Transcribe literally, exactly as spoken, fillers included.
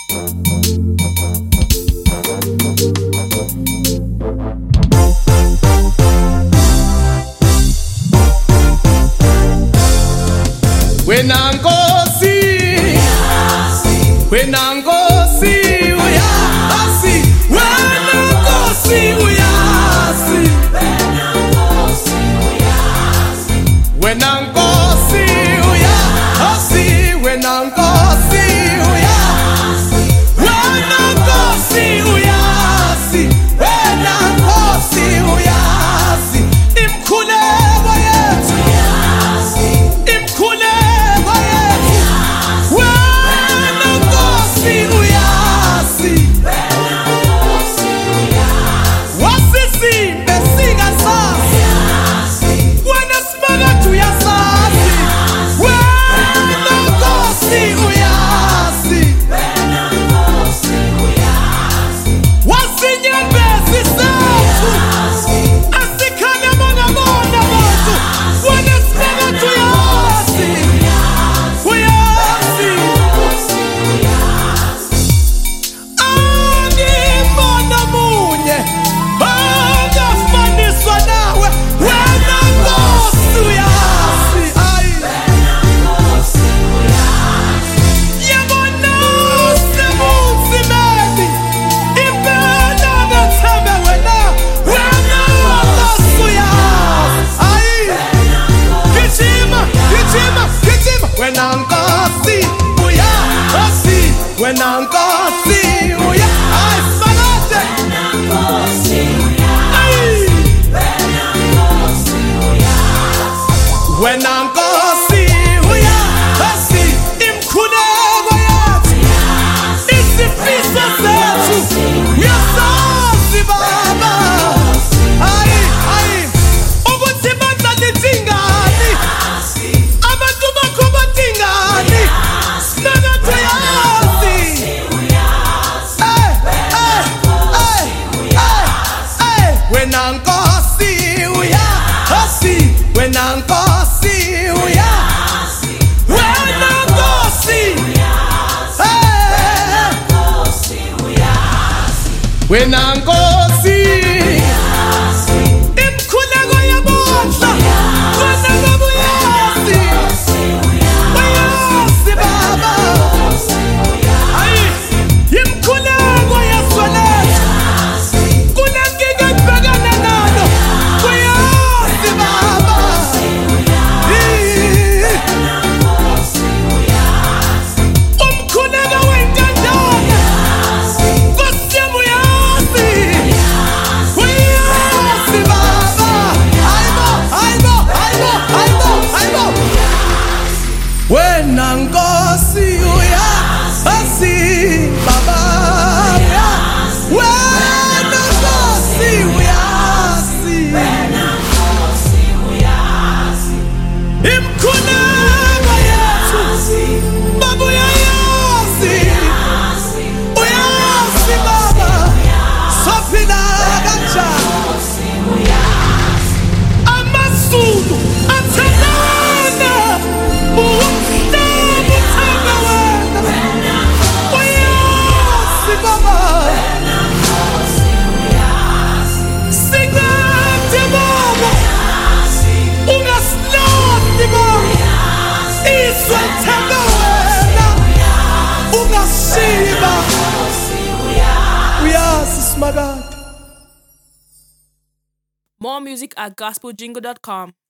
Wena Nkosi, wena Nkosi uyazi, wena Nkosi uyazi, wena Nkosi uyazi, wena Nkosi uyazi, wena Nkosi uyazi, wena Nkosi uyazi, imkhuleko yethu uyazi, imkhuleko yethu wena Nkosi uyazi, wena Nkosi uyazi, wasisimbe singasazi wena simakade uyasazi, wena Nkosi uyazi, wena Nkosi uyazi, wasinyembezi sethu asikhanya mangabona bantu wena simakade uyazi, uyazi angibona munye angafaniswa nawe wena Nkosi uyazi, ayi yabona sebunzimeni impela ngathembe wena wena Nkosi uyazi, ayi gijima gijima gijima wena Nkosi uyazi, wena Nkosi uyazi, ayi simakade wena Nkosi uyazi, imkhuleko yethu isifiso sethu uyasazi baba, ayi ayi ukuthi bandla lithingani abantu bakho bathingani simakade uyazi, wena Nkosi uyazi, wena Nkosi uyazi, wena Nkosi wena Nkosi imkhuleko yabodla wena baba uyazi, uyazi baba, ayi imkhuleko yeswalethu kunenkinga ebhekana nayo uyazi baba, umkhuleko wentandane Nkosi yami uyazi, uyazi baba, hayibo hayibo hayibo hayibo hayibo wena Nkosi uyazi baba, wena Nkosi uyazi, imkhuleko yethu baba uyayazi, uyazi baba sophila kanjani amaZulu athandana umhlaba uthanda wena, uyazi baba singade baba ungasilahli baba izwe lithanda wena ungashiba uyazi simakade. More music at gospel jingle dot com.